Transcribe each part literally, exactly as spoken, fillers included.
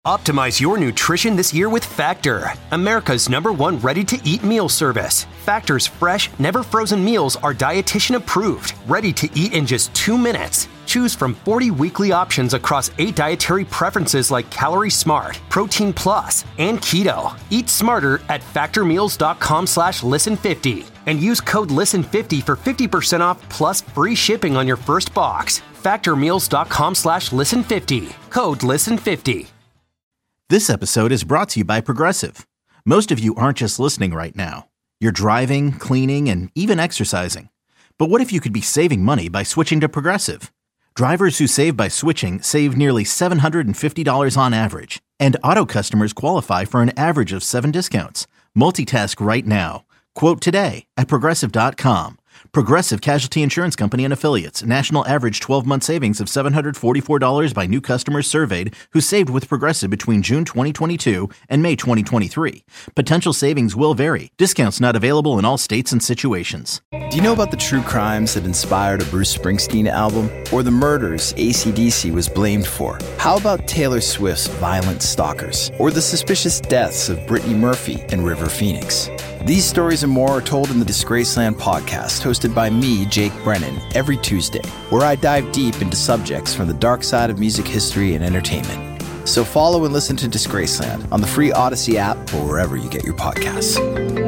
Optimize your nutrition this year with Factor, America's number one ready-to-eat meal service. Factor's fresh, never-frozen meals are dietitian approved, ready to eat in just two minutes. Choose from forty weekly options across eight dietary preferences like Calorie Smart, Protein Plus, and Keto. Eat smarter at factormeals.com slash listen50 and use code listen fifty for fifty percent off plus free shipping on your first box. factormeals.com slash listen50. Code listen fifty. This episode is brought to you by Progressive. Most of you aren't just listening right now. You're driving, cleaning, and even exercising. But what if you could be saving money by switching to Progressive? Drivers who save by switching save nearly seven hundred fifty dollars on average. And auto customers qualify for an average of seven discounts. Multitask right now. Quote today at Progressive dot com. Progressive Casualty Insurance Company and Affiliates. National average twelve-month savings of seven hundred forty-four dollars by new customers surveyed who saved with Progressive between June twenty twenty-two and May twenty twenty-three. Potential savings will vary. Discounts not available in all states and situations. Do you know about the true crimes that inspired a Bruce Springsteen album? Or the murders A C D C was blamed for? How about Taylor Swift's Violent Stalkers? Or the suspicious deaths of Brittany Murphy and River Phoenix? These stories and more are told in the Disgraceland podcast, hosted by me, Jake Brennan, every Tuesday, where I dive deep into subjects from the dark side of music history and entertainment. So follow and listen to Disgraceland on the free Odyssey app or wherever you get your podcasts.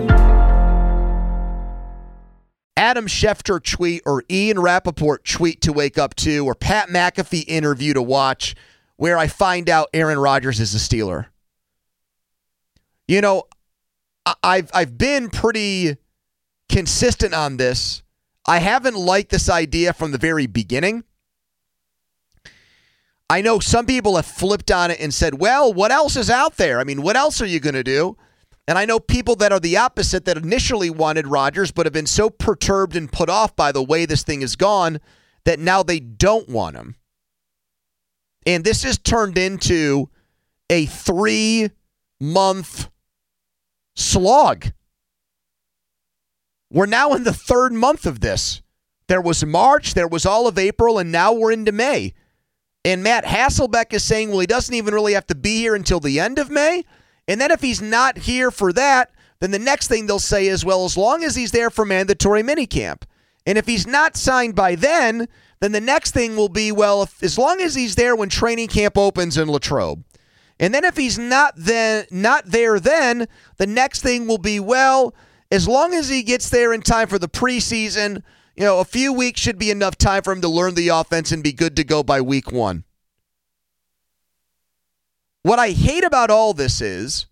Adam Schefter tweet or Ian Rappaport tweet to wake up to or Pat McAfee interview to watch where I find out Aaron Rodgers is a Steeler. You know, I've I've been pretty consistent on this. I haven't liked this idea from the very beginning. I know some people have flipped on it and said, well, what else is out there? I mean, what else are you going to do? And I know people that are the opposite that initially wanted Rodgers but have been so perturbed and put off by the way this thing has gone that now they don't want him. And this has turned into a three-month slog. We're now in the third month of this. There was March, there was all of April, and now we're into May. And Matt Hasselbeck is saying, well, he doesn't even really have to be here until the end of May. And then if he's not here for that, then the next thing they'll say is, well, as long as he's there for mandatory minicamp. And if he's not signed by then, then the next thing will be, well, if, as long as he's there when training camp opens in Latrobe. And then if he's not then not there then, the next thing will be, well, as long as he gets there in time for the preseason, you know, a few weeks should be enough time for him to learn the offense and be good to go by week one. What I hate about all this is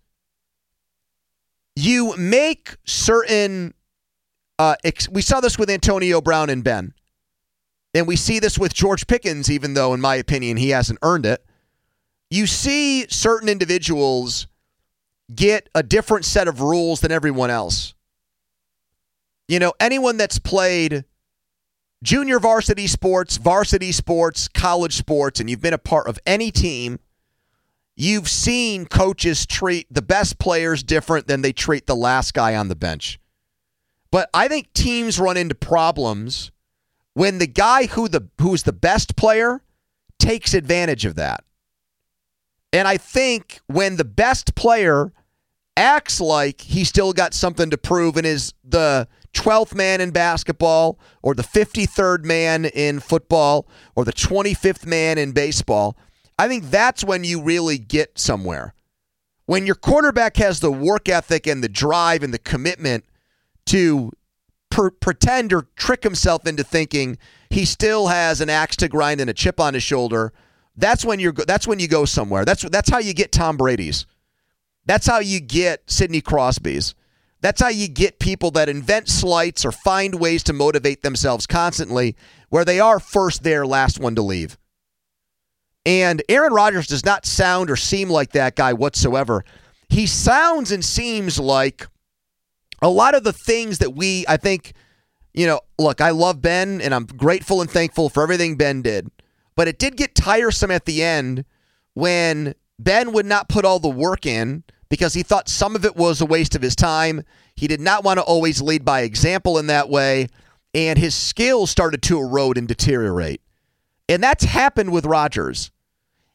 you make certain, uh, ex- we saw this with Antonio Brown and Ben. And we see this with George Pickens, even though, in my opinion, he hasn't earned it. You see certain individuals get a different set of rules than everyone else. You know, anyone that's played junior varsity sports, varsity sports, college sports, and you've been a part of any team, you've seen coaches treat the best players different than they treat the last guy on the bench. But I think teams run into problems when the guy who the who's the best player takes advantage of that. And I think when the best player acts like he still got something to prove and is the twelfth man in basketball or the fifty-third man in football or the twenty-fifth man in baseball, I think that's when you really get somewhere. When your quarterback has the work ethic and the drive and the commitment to per- pretend or trick himself into thinking he still has an axe to grind and a chip on his shoulder, that's when you're that's when you go somewhere. That's that's how you get Tom Brady's. That's how you get Sidney Crosby's. That's how you get people that invent slights or find ways to motivate themselves constantly where they are first there, last one to leave. And Aaron Rodgers does not sound or seem like that guy whatsoever. He sounds and seems like a lot of the things that we, I think, you know, look, I love Ben and I'm grateful and thankful for everything Ben did. But it did get tiresome at the end when Ben would not put all the work in because he thought some of it was a waste of his time. He did not want to always lead by example in that way. And his skills started to erode and deteriorate. And that's happened with Rodgers.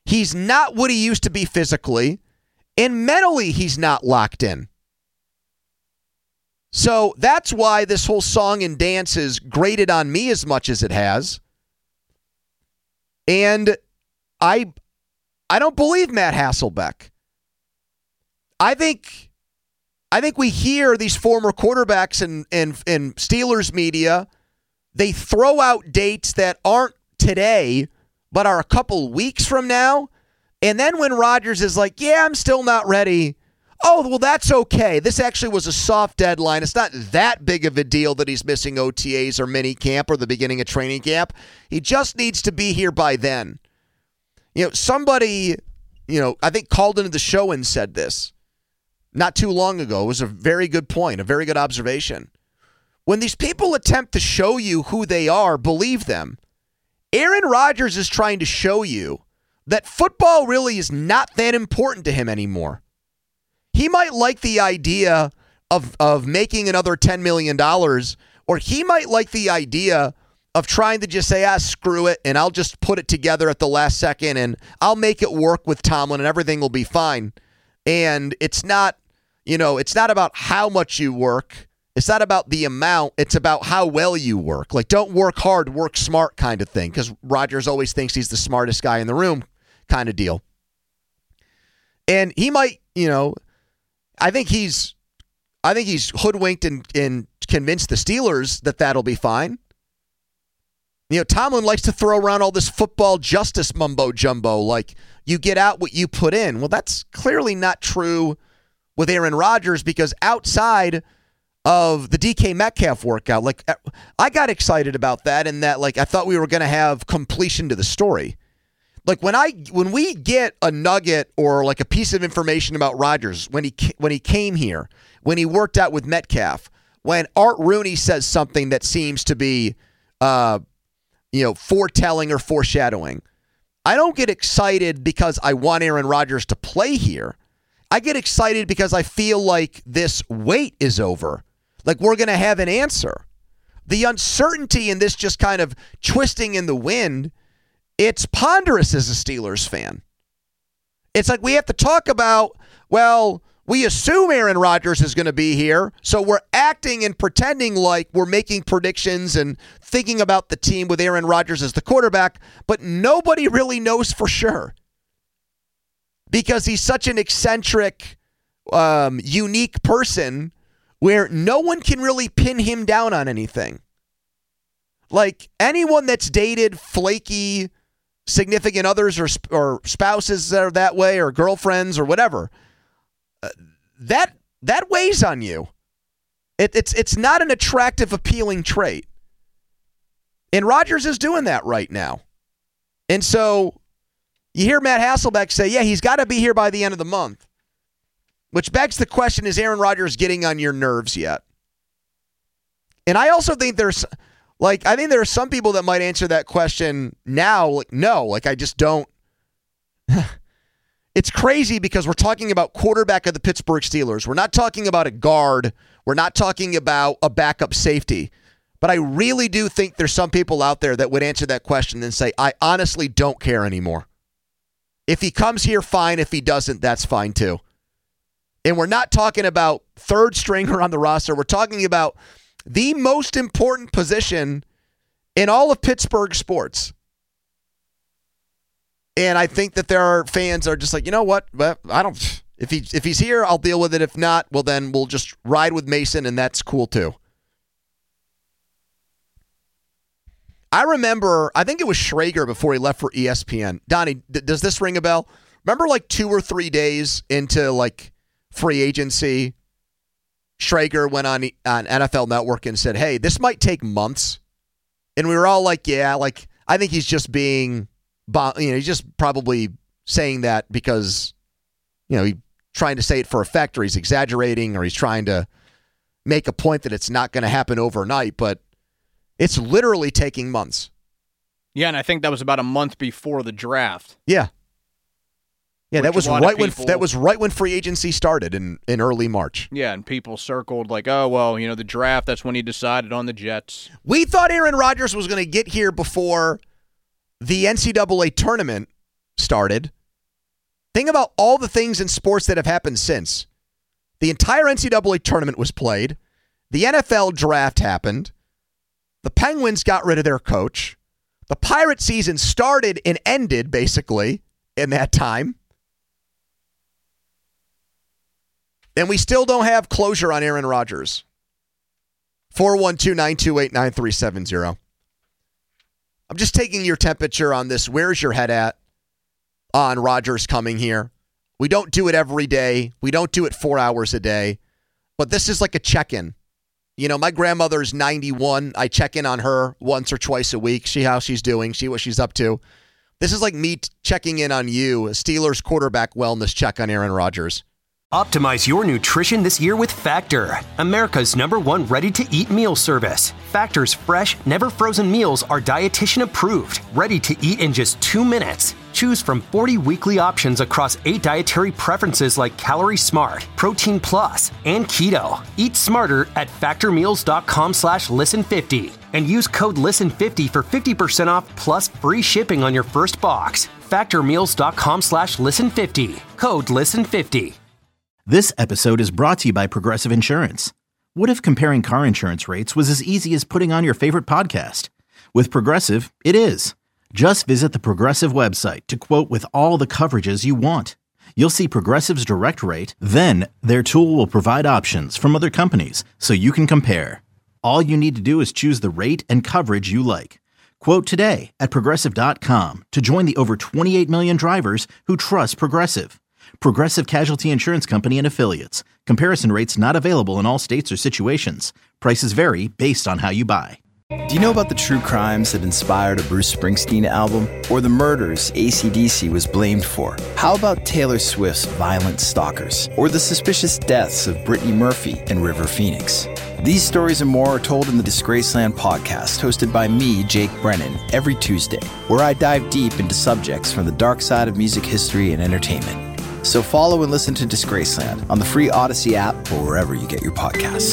He's not what he used to be physically, and mentally he's not locked in. So that's why this whole song and dance has grated on me as much as it has. And I I don't believe Matt Hasselbeck. I think I think we hear these former quarterbacks and and and Steelers media, they throw out dates that aren't today, but are a couple weeks from now. And then when Rodgers is like, yeah, I'm still not ready. Oh, well, that's okay. This actually was a soft deadline. It's not that big of a deal that he's missing O T As or mini camp or the beginning of training camp. He just needs to be here by then. You know, somebody, you know, I think called into the show and said this not too long ago. It was a very good point, a very good observation. When these people attempt to show you who they are, believe them. Aaron Rodgers is trying to show you that football really is not that important to him anymore. He might like the idea of, of making another ten million dollars, or he might like the idea of trying to just say, ah, screw it, and I'll just put it together at the last second, and I'll make it work with Tomlin, and everything will be fine. And it's not, you know, it's not about how much you work. It's not about the amount. It's about how well you work. Like, don't work hard, work smart kind of thing, because Rodgers always thinks he's the smartest guy in the room kind of deal. And he might, you know, I think he's I think he's hoodwinked and, and convinced the Steelers that that'll be fine. You know, Tomlin likes to throw around all this football justice mumbo jumbo, like you get out what you put in. Well, that's clearly not true with Aaron Rodgers, because outside of the D K Metcalf workout, like I got excited about that, and that like I thought we were going to have completion to the story. Like when I when we get a nugget or like a piece of information about Rodgers when he when he came here, when he worked out with Metcalf, when Art Rooney says something that seems to be, uh, you know, foretelling or foreshadowing, I don't get excited because I want Aaron Rodgers to play here. I get excited because I feel like this wait is over. Like we're going to have an answer. The uncertainty in this just kind of twisting in the wind, it's ponderous as a Steelers fan. It's like we have to talk about, well, we assume Aaron Rodgers is going to be here, so we're acting and pretending like we're making predictions and thinking about the team with Aaron Rodgers as the quarterback, but nobody really knows for sure because he's such an eccentric, um, unique person where no one can really pin him down on anything. Like anyone that's dated flaky significant others or or spouses that are that way, or girlfriends or whatever, uh, that that weighs on you. It, it's it's not an attractive, appealing trait. And Rodgers is doing that right now. And so you hear Matt Hasselbeck say, yeah, he's got to be here by the end of the month. Which begs the question, is Aaron Rodgers getting on your nerves yet? And I also think there's... Like, I think there are some people that might answer that question now, like, no, like, I just don't. It's crazy because we're talking about quarterback of the Pittsburgh Steelers. We're not talking about a guard. We're not talking about a backup safety. But I really do think there's some people out there that would answer that question and say, I honestly don't care anymore. If he comes here, fine. If he doesn't, that's fine too. And we're not talking about third stringer on the roster. We're talking about the most important position in all of Pittsburgh sports. And I think that there are fans that are just like, you know what? I don't. If he if he's here, I'll deal with it. If not, well, then we'll just ride with Mason, and that's cool too. I remember, I think it was Schrager before he left for E S P N. Donnie, d- does this ring a bell? Remember like two or three days into like free agency, Schrager went on on N F L Network and said, hey, this might take months. And we were all like, yeah, like, I think he's just being, you know, he's just probably saying that because, you know, he's trying to say it for effect, or he's exaggerating, or he's trying to make a point that it's not going to happen overnight. But it's literally taking months. Yeah, and I think that was about a month before the draft. Yeah. Yeah, that was right when people, that was right when free agency started in, in early March. Yeah, and people circled like, oh, well, you know, the draft, that's when he decided on the Jets. We thought Aaron Rodgers was going to get here before the N C double A tournament, started, think about all the things in sports that have happened since. The entire N C double A tournament was played. The N F L draft happened. The Penguins got rid of their coach. The Pirate season started and ended, basically, in that time. And we still don't have closure on Aaron Rodgers. four one two, nine two eight, nine three seven zero. I'm just taking your temperature on this. Where's your head at on Rodgers coming here? We don't do it every day. We don't do it four hours a day. But this is like a check-in. You know, my grandmother's ninety-one. I check in on her once or twice a week, see how she's doing, see what she's up to. This is like me t- checking in on you, a Steelers quarterback wellness check on Aaron Rodgers. Optimize your nutrition this year with Factor, America's number one ready-to-eat meal service. Factor's fresh, never frozen meals are dietitian approved, ready to eat in just two minutes. Choose from forty weekly options across eight dietary preferences like Calorie Smart, Protein Plus, and Keto. Eat smarter at factormeals.com slash listen fifty and use code listen fifty for fifty percent off plus free shipping on your first box. Factormeals.com slash listen fifty. Code listen fifty. This episode is brought to you by Progressive Insurance. What if comparing car insurance rates was as easy as putting on your favorite podcast? With Progressive, it is. Just visit the Progressive website to quote with all the coverages you want. You'll see Progressive's direct rate, then their tool will provide options from other companies so you can compare. All you need to do is choose the rate and coverage you like. Quote today at Progressive dot com to join the over twenty-eight million drivers who trust Progressive. Progressive Casualty Insurance Company and Affiliates. Comparison rates not available in all states or situations. Prices vary based on how you buy. Do you know about the true crimes that inspired a Bruce Springsteen album? Or the murders A C D C was blamed for? How about Taylor Swift's Violent Stalkers? Or the suspicious deaths of Brittany Murphy and River Phoenix? These stories and more are told in the Disgraceland podcast, hosted by me, Jake Brennan, every Tuesday, where I dive deep into subjects from the dark side of music history and entertainment. So follow and listen to Disgraceland on the free Odyssey app or wherever you get your podcasts.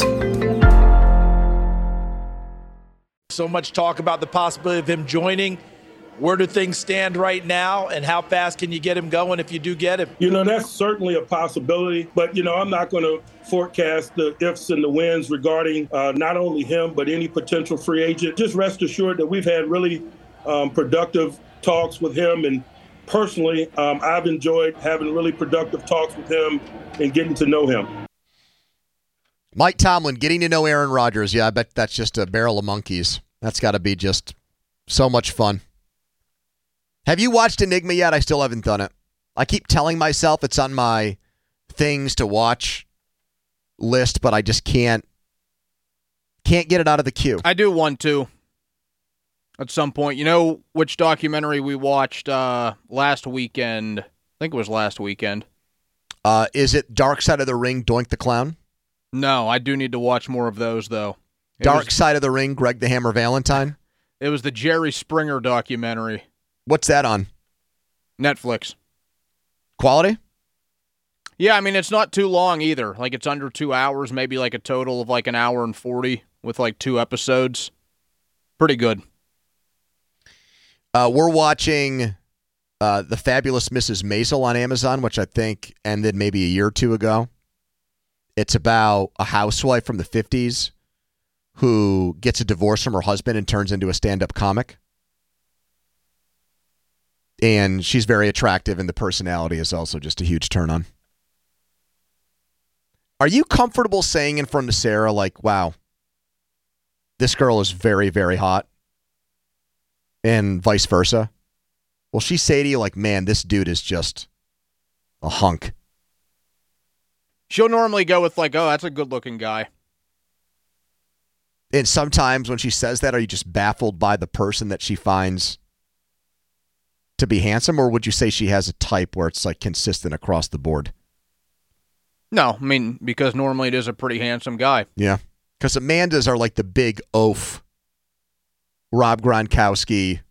So much talk about the possibility of him joining. Where do things stand right now, and how fast can you get him going if you do get him? You know, that's certainly a possibility, but, you know, I'm not going to forecast the ifs and the whens regarding uh, not only him, but any potential free agent. Just rest assured that we've had really um, productive talks with him, and personally, um, I've enjoyed having really productive talks with him and getting to know him. Mike Tomlin, getting to know Aaron Rodgers. Yeah, I bet that's just a barrel of monkeys. That's got to be just so much fun. Have you watched Enigma yet? I still haven't done it. I keep telling myself it's on my things to watch list, but I just can't can't get it out of the queue. I do want to at some point. You know which documentary we watched uh, last weekend? I think it was last weekend. Uh, is it Dark Side of the Ring, Doink the Clown? No, I do need to watch more of those, though. It Dark was, Side of the Ring, Greg the Hammer Valentine? It was the Jerry Springer documentary. What's that on? Netflix. Quality? Yeah, I mean, it's not too long either. Like, it's under two hours, maybe like a total of like an hour and forty with like two episodes. Pretty good. Uh, we're watching uh, The Fabulous Missus Maisel on Amazon, which I think ended maybe a year or two ago. It's about a housewife from the fifties who gets a divorce from her husband and turns into a stand-up comic. And she's very attractive, and the personality is also just a huge turn-on. Are you comfortable saying in front of Sarah, like, wow, this girl is very, very hot, and vice versa? Will she say to you, like, man, this dude is just a hunk? She'll normally go with like, oh, that's a good-looking guy. And sometimes when she says that, are you just baffled by the person that she finds to be handsome, or would you say she has a type where it's like consistent across the board? No, I mean, because normally it is a pretty handsome guy. Yeah, because Amanda's are like the big oaf, Rob Gronkowski,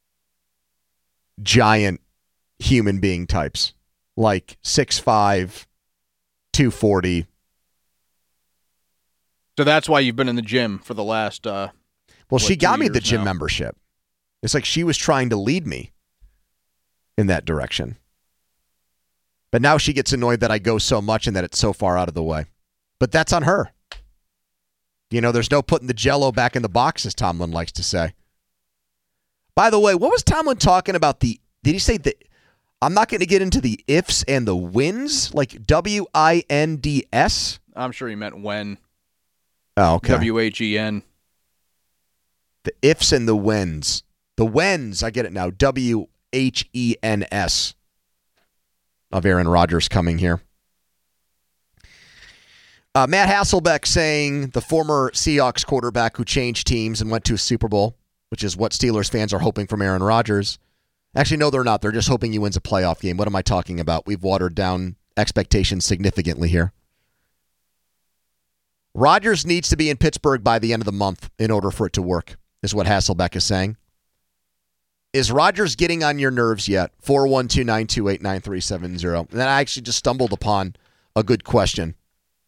giant human being types, like six five, two forty. So that's why you've been in the gym for the last, uh, well, what, she got me the gym now? membership. It's like she was trying to lead me. in that direction. But now she gets annoyed that I go so much and that it's so far out of the way. But that's on her. You know, there's no putting the Jell-O back in the box, as Tomlin likes to say. By the way, what was Tomlin talking about? The Did he say that? I'm not going to get into the ifs and the wins, like W I N D S. I'm sure he meant when. Oh, okay. W H E N. The ifs and the whens. The whens, I get it now. W H E N S. Of Aaron Rodgers coming here. Uh, Matt Hasselbeck saying the former Seahawks quarterback who changed teams and went to a Super Bowl, which is what Steelers fans are hoping from Aaron Rodgers. Actually, no, they're not. They're just hoping he wins a playoff game. What am I talking about? We've watered down expectations significantly here. Rodgers needs to be in Pittsburgh by the end of the month in order for it to work, is what Hasselbeck is saying. Is Rodgers getting on your nerves yet? four one two, nine two eight, nine three seven zero. And then I actually just stumbled upon a good question.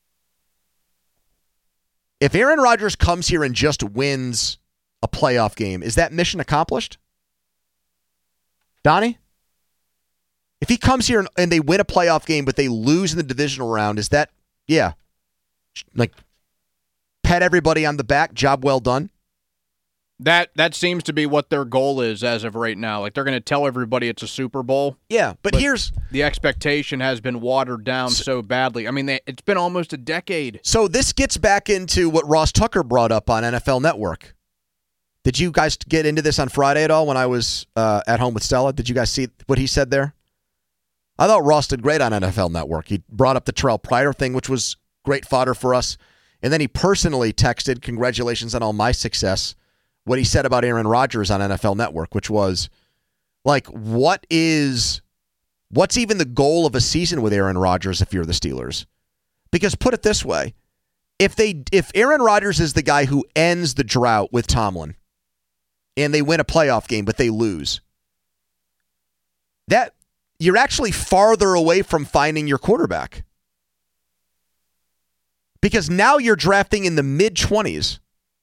If Aaron Rodgers comes here and just wins a playoff game, is that mission accomplished? Donnie? If he comes here and, and they win a playoff game, but they lose in the divisional round, is that, yeah, like, pat everybody on the back, job well done? That that seems to be what their goal is as of right now. Like, they're going to tell everybody it's a Super Bowl. Yeah, but, but here's... the expectation has been watered down so, so badly. I mean, they, it's been almost a decade. So this gets back into what Ross Tucker brought up on N F L Network. Did you guys get into this on Friday at all when I was uh, at home with Stella? Did you guys see what he said there? I thought Ross did great on N F L Network. He brought up the Terrell Pryor thing, which was great fodder for us. And then he personally texted, congratulations on all my success, what he said about Aaron Rodgers on N F L Network, which was, like, what is, what's even the goal of a season with Aaron Rodgers if you're the Steelers? Because put it this way, if they, if Aaron Rodgers is the guy who ends the drought with Tomlin, and they win a playoff game, but they lose, that you're actually farther away from finding your quarterback. Because now you're drafting in the mid-twenties.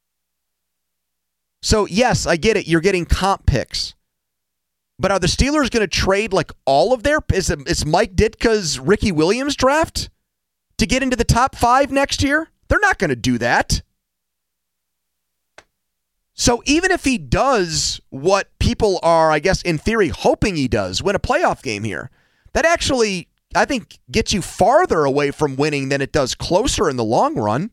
So, yes, I get it. You're getting comp picks. But are the Steelers going to trade like all of their... Is, is Mike Ditka's Ricky Williams draft to get into the top five next year? They're not going to do that. So even if he does what people are, I guess, in theory, hoping he does, win a playoff game here, that actually, I think, gets you farther away from winning than it does closer in the long run.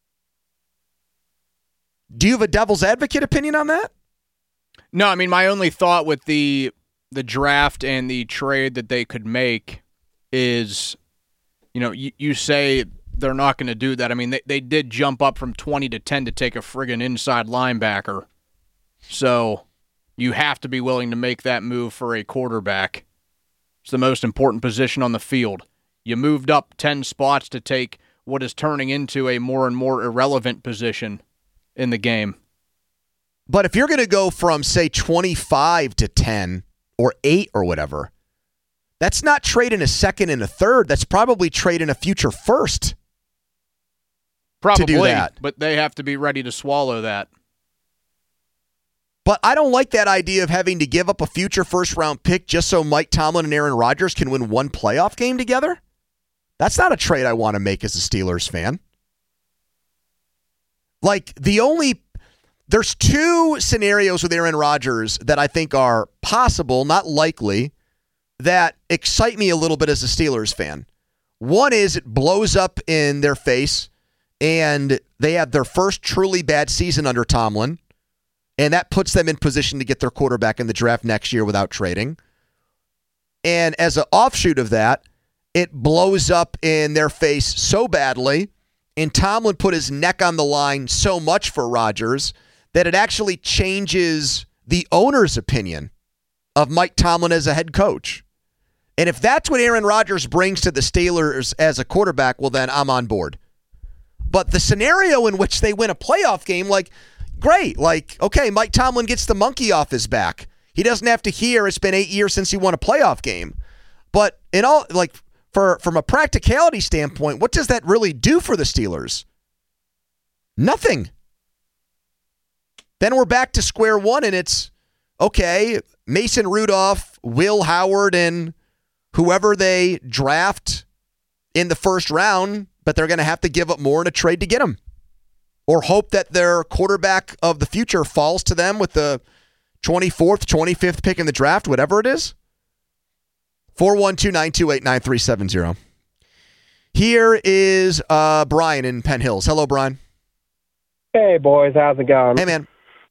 Do you have a devil's advocate opinion on that? No, I mean, my only thought with the the draft and the trade that they could make is, you know, you, you say they're not going to do that. I mean, they, they did jump up from twenty to ten to take a friggin' inside linebacker. So you have to be willing to make that move for a quarterback. It's the most important position on the field. You moved up ten spots to take what is turning into a more and more irrelevant position in the game. But if you're going to go from, say, twenty-five to ten or eight or whatever, that's not trading a second and a third. That's probably trading a future first. Probably, to do that. But they have to be ready to swallow that. But I don't like that idea of having to give up a future first-round pick just so Mike Tomlin and Aaron Rodgers can win one playoff game together. That's not a trade I want to make as a Steelers fan. Like, the only... There's two scenarios with Aaron Rodgers that I think are possible, not likely, that excite me a little bit as a Steelers fan. One is it blows up in their face and they have their first truly bad season under Tomlin, and that puts them in position to get their quarterback in the draft next year without trading. And as an offshoot of that, it blows up in their face so badly, and Tomlin put his neck on the line so much for Rodgers that it actually changes the owner's opinion of Mike Tomlin as a head coach. And if that's what Aaron Rodgers brings to the Steelers as a quarterback, well, then I'm on board. But the scenario in which they win a playoff game, like, great. Like, okay, Mike Tomlin gets the monkey off his back. He doesn't have to hear it's been eight years since he won a playoff game. But in all, like, for from a practicality standpoint, what does that really do for the Steelers? Nothing. Then we're back to square one, and it's okay, Mason Rudolph, Will Howard, and whoever they draft in the first round, but they're going to have to give up more in a trade to get him. Or hope that their quarterback of the future falls to them with the twenty-fourth, twenty-fifth pick in the draft, whatever it is. four one two, nine two eight, nine three seven zero. Here is uh, Brian in Penn Hills. Hello, Brian. Hey, boys. How's it going? Hey, man.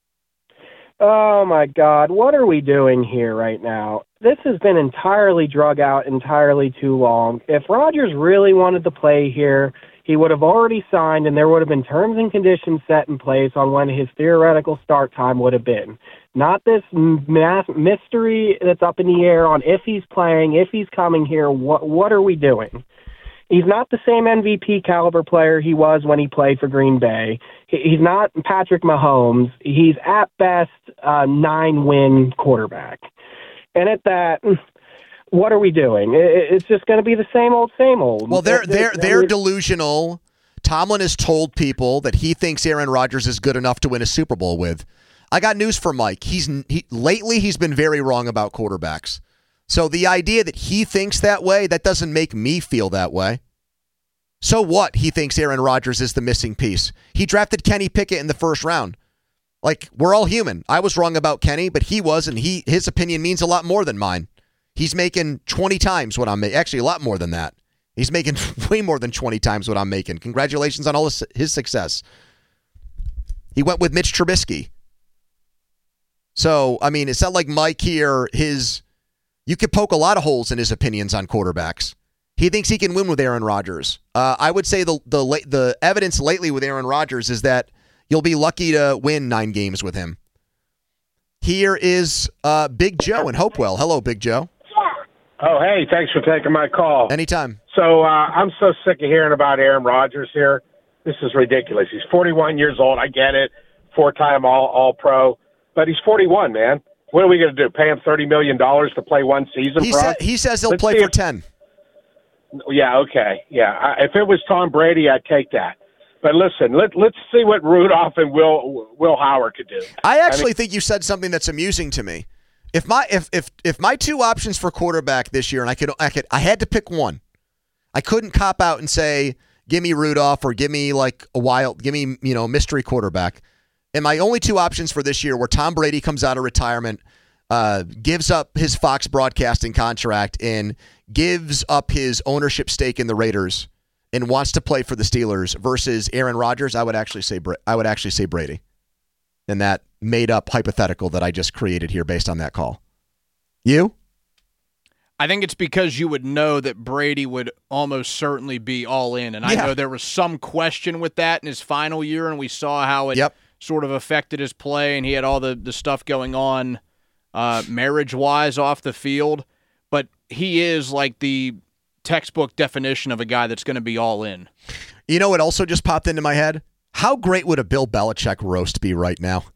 Oh, my God. What are we doing here right now? This has been entirely drug out entirely too long. If Rodgers really wanted to play here, he would have already signed, and there would have been terms and conditions set in place on when his theoretical start time would have been. Not this mass mystery that's up in the air on if he's playing, if he's coming here. What what are we doing? He's not the same M V P caliber player he was when he played for Green Bay. He's not Patrick Mahomes. He's at best a nine-win quarterback. And at that, what are we doing? It's just going to be the same old, same old. Well, they're they're they're delusional. Tomlin has told people that he thinks Aaron Rodgers is good enough to win a Super Bowl with. I got news for Mike. He's he, lately he's been very wrong about quarterbacks. So the idea that he thinks that way, that doesn't make me feel that way. So what? He thinks Aaron Rodgers is the missing piece. He drafted Kenny Pickett in the first round. Like, we're all human. I was wrong about Kenny, but he was, and he his opinion means a lot more than mine. He's making twenty times what I'm making. Actually, a lot more than that. He's making way more than twenty times what I'm making. Congratulations on all his, his success. He went with Mitch Trubisky. So, I mean, it's not like Mike here, his... You could poke a lot of holes in his opinions on quarterbacks. He thinks he can win with Aaron Rodgers. Uh, I would say the, the the evidence lately with Aaron Rodgers is that you'll be lucky to win nine games with him. Here is uh, Big Joe in Hopewell. Hello, Big Joe. Oh, hey, thanks for taking my call. Anytime. So uh, I'm so sick of hearing about Aaron Rodgers here. This is ridiculous. He's forty-one years old. I get it. Four-time all, all-pro. But he's forty-one, man. What are we going to do? Pay him thirty million dollars to play one season he for sa- us? He says he'll Let's play for if, ten. Yeah, okay. Yeah, I, if it was Tom Brady, I'd take that. But listen, let, let's see what Rudolph and Will Will Howard could do. I actually I mean, think you said something that's amusing to me. If my if if if my two options for quarterback this year, and I could I could I had to pick one, I couldn't cop out and say give me Rudolph or give me like a wild, give me you know mystery quarterback. And my only two options for this year were Tom Brady comes out of retirement, uh, gives up his Fox broadcasting contract, and gives up his ownership stake in the Raiders, and wants to play for the Steelers versus Aaron Rodgers. I would actually say I would actually say Brady, in that made up hypothetical that I just created here based on that call. You? I think it's because you would know that Brady would almost certainly be all in, and I Yeah. know there was some question with that in his final year, and we saw how it. Yep. sort of affected his play, and he had all the, the stuff going on uh, marriage-wise off the field. But he is like the textbook definition of a guy that's going to be all in. You know what also just popped into my head? How great would a Bill Belichick roast be right now?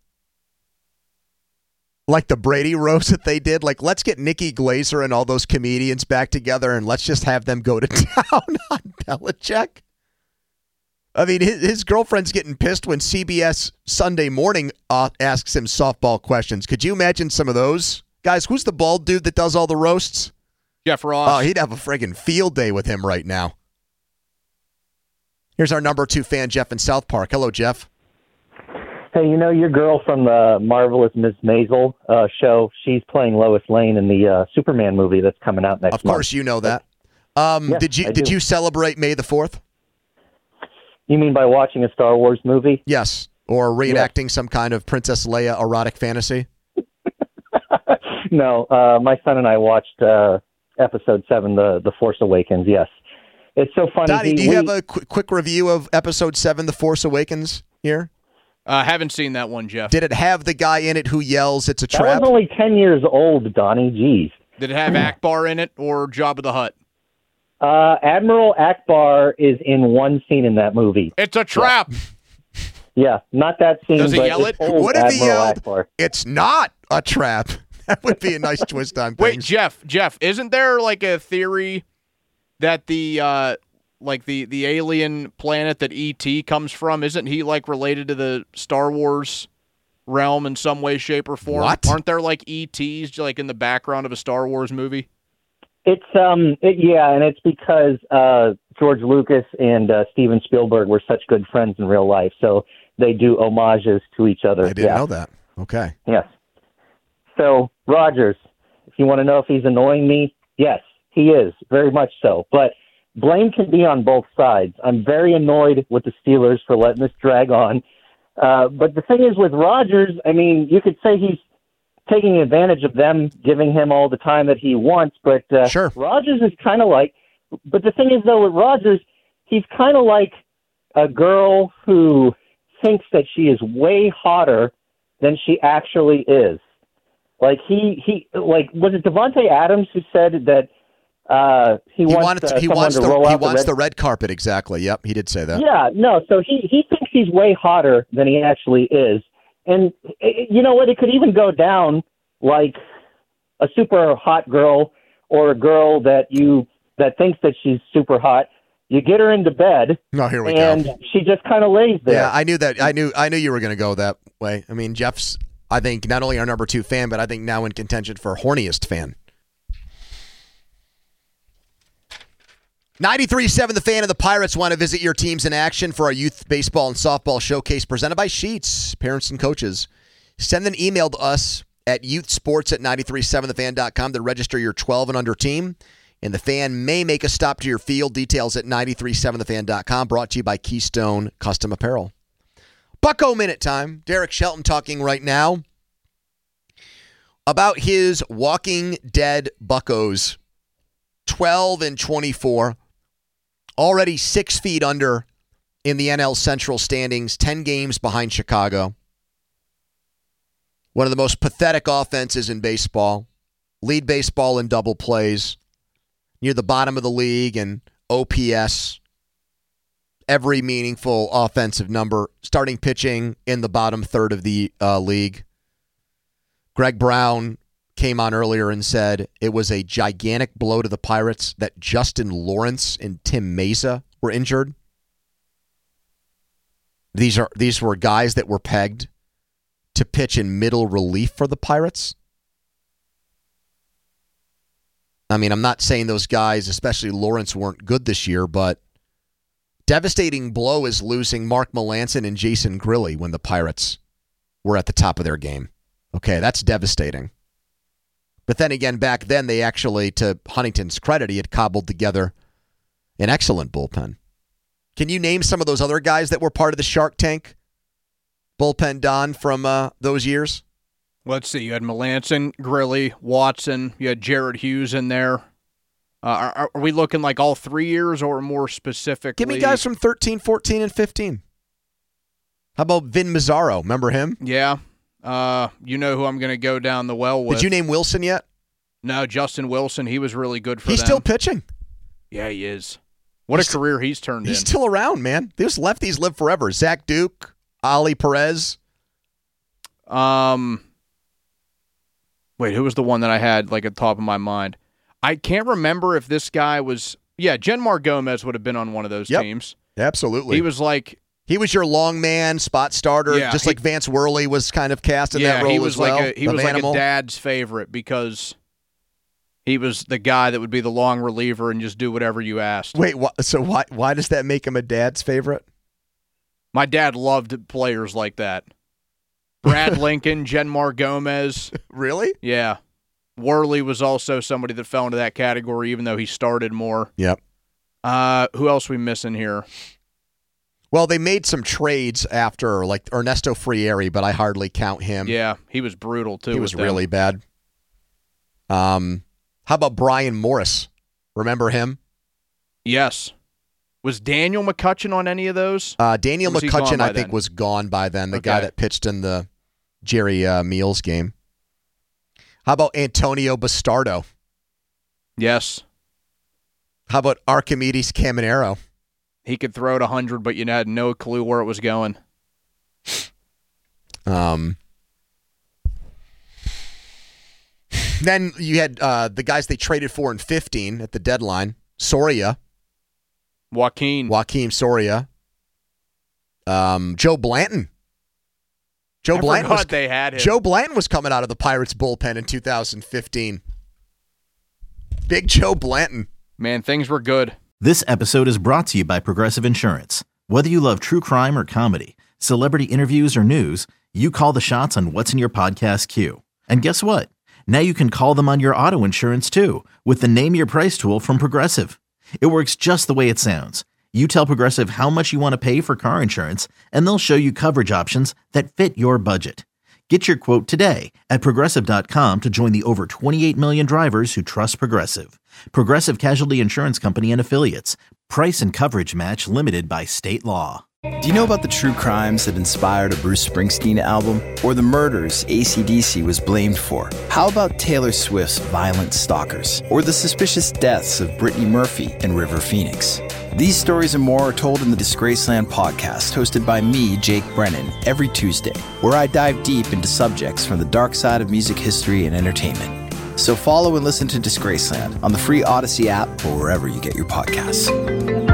Like the Brady roast that they did. Like, let's get Nikki Glaser and all those comedians back together, and let's just have them go to town on Belichick. I mean, his, his girlfriend's getting pissed when C B S Sunday Morning uh, asks him softball questions. Could you imagine some of those? Guys, who's the bald dude that does all the roasts? Jeff Ross. Oh, he'd have a friggin' field day with him right now. Here's our number two fan, Jeff in South Park. Hello, Jeff. Hey, you know your girl from the Marvelous Miss Maisel uh, show? She's playing Lois Lane in the uh, Superman movie that's coming out next month. Of course, month. You know that. Um, yes, did you I did do. you celebrate May the fourth? You mean by watching a Star Wars movie? Yes, or reenacting yes. some kind of Princess Leia erotic fantasy? No, uh, my son and I watched uh, Episode seven, the The Force Awakens. Yes, it's so funny. Donnie, he, do you we, have a qu- quick review of Episode seven, The Force Awakens here? I uh, haven't seen that one, Jeff. Did it have the guy in it who yells, "It's a trap"? That was only ten years old, Donnie. Jeez. Did it have Akbar in it or Jabba the Hutt? Uh, Admiral Akbar is in one scene in that movie. It's a trap. Yeah, yeah not that scene. Does he but yell it? What if Admiral he yelled, Akbar. "It's not a trap"? That would be a nice twist on things. Wait, Jeff, Jeff, isn't there like a theory that the uh, like the, the alien planet that E T comes from, isn't he like related to the Star Wars realm in some way, shape, or form? What? Aren't there like E Ts like in the background of a Star Wars movie? It's um it, yeah, and it's because uh, George Lucas and uh, Steven Spielberg were such good friends in real life, so they do homages to each other. I didn't yeah. know that. Okay. Yes. So Rodgers, if you want to know if he's annoying me, yes, he is very much so. But blame can be on both sides. I'm very annoyed with the Steelers for letting this drag on. Uh, but the thing is with Rodgers, I mean, you could say he's taking advantage of them, giving him all the time that he wants. But uh, sure. Rodgers is kind of like, but the thing is, though, with Rodgers, he's kind of like a girl who thinks that she is way hotter than she actually is. Like he, he, like was it Devontae Adams who said that uh, he, He wants wanted to, uh, he someone wants to the roll he out wants the red, the red carpet. Exactly. Yep, he did say that. Yeah, no. So he he thinks he's way hotter than he actually is, and it, you know what? It could even go down like a super hot girl or a girl that you that thinks that she's super hot. You get her into bed. No, here we and go. she just kind of lays there. Yeah, I knew that. I knew. I knew you were going to go that way. I mean, Jeff's. I think not only our number two fan, but I think now in contention for horniest fan. ninety-three point seven The Fan and the Pirates want to visit your teams in action for our youth baseball and softball showcase presented by Sheets, parents and coaches. Send an email to us at youthsports at nine three seven the fan dot com to register your twelve and under team. And the Fan may make a stop to your field. Details at nine three seven the fan dot com. Brought to you by Keystone Custom Apparel. Bucko Minute time. Derek Shelton talking right now about his Walking Dead Buccos. twelve and twenty-four. Already six feet under in the N L Central standings. ten games behind Chicago. One of the most pathetic offenses in baseball. Lead baseball in double plays. Near the bottom of the league in O P S. Every meaningful offensive number. Starting pitching in the bottom third of the uh, league. Greg Brown came on earlier and said it was a gigantic blow to the Pirates that Justin Lawrence and Tim Mesa were injured. These are these were guys that were pegged to pitch in middle relief for the Pirates. I mean, I'm not saying those guys, especially Lawrence, weren't good this year, but devastating blow is losing Mark Melancon and Jason Grilli when the Pirates were at the top of their game. Okay, that's devastating. But then again, back then, they actually, to Huntington's credit, he had cobbled together an excellent bullpen. Can you name some of those other guys that were part of the Shark Tank bullpen, Don, from uh, those years? Let's see. You had Melancon, Grilli, Watson. You had Jared Hughes in there. Uh, are, are we looking like all three years or more specifically? Give me guys from thirteen, fourteen, and fifteen. How about Vin Mazzaro? Remember him? Yeah. Uh, you know who I'm going to go down the well with. Did you name Wilson yet? No, Justin Wilson. He was really good for He's them. still pitching. Yeah, he is. What he's a career he's turned he's in. He's still around, man. These lefties live forever. Zach Duke, Ali Perez. Um, wait, who was the one that I had like at the top of my mind? I can't remember if this guy was. Yeah, Genmar Gomez would have been on one of those yep, teams. Absolutely. He was like. He was your long man, spot starter, yeah, just he, like Vance Worley was kind of cast in yeah, that role he was as well. Like a, he was animal. like a dad's favorite because he was the guy that would be the long reliever and just do whatever you asked. Wait, wh- so why why does that make him a dad's favorite? My dad loved players like that. Brad Lincoln, Genmar Gomez. Really? Yeah. Worley was also somebody that fell into that category, even though he started more. Yep. Uh, who else we missing here? Well, they made some trades after, like Ernesto Frieri, but I hardly count him. Yeah, he was brutal, too. He was really bad. Um, how about Brian Morris? Remember him? Yes. Was Daniel McCutcheon on any of those? Uh, Daniel McCutcheon, I think, then? was gone by then, the okay. guy that pitched in the Jerry uh, Meals game. How about Antonio Bastardo? Yes. How about Archimedes Caminero? He could throw it one hundred, but you had no clue where it was going. Um. Then you had uh, the guys they traded for in fifteen at the deadline. Soria. Joaquin. Joaquin Soria. Um, Joe Blanton. Joe I Blanton forgot was, they had him. Joe Blanton was coming out of the Pirates bullpen in two thousand fifteen. Big Joe Blanton. Man, things were good. This episode is brought to you by Progressive Insurance. Whether you love true crime or comedy, celebrity interviews or news, you call the shots on what's in your podcast queue. And guess what? Now you can call them on your auto insurance too with the Name Your Price tool from Progressive. It works just the way it sounds. You tell Progressive how much you want to pay for car insurance, and they'll show you coverage options that fit your budget. Get your quote today at Progressive dot com to join the over twenty-eight million drivers who trust Progressive. Progressive Casualty Insurance Company and Affiliates. Price and coverage match limited by state law. Do you know about the true crimes that inspired a Bruce Springsteen album? Or the murders A C D C was blamed for? How about Taylor Swift's Violent Stalkers? Or the suspicious deaths of Brittany Murphy and River Phoenix? These stories and more are told in the Disgraceland podcast, hosted by me, Jake Brennan, every Tuesday, where I dive deep into subjects from the dark side of music history and entertainment. So follow and listen to Disgraceland on the free Odyssey app or wherever you get your podcasts.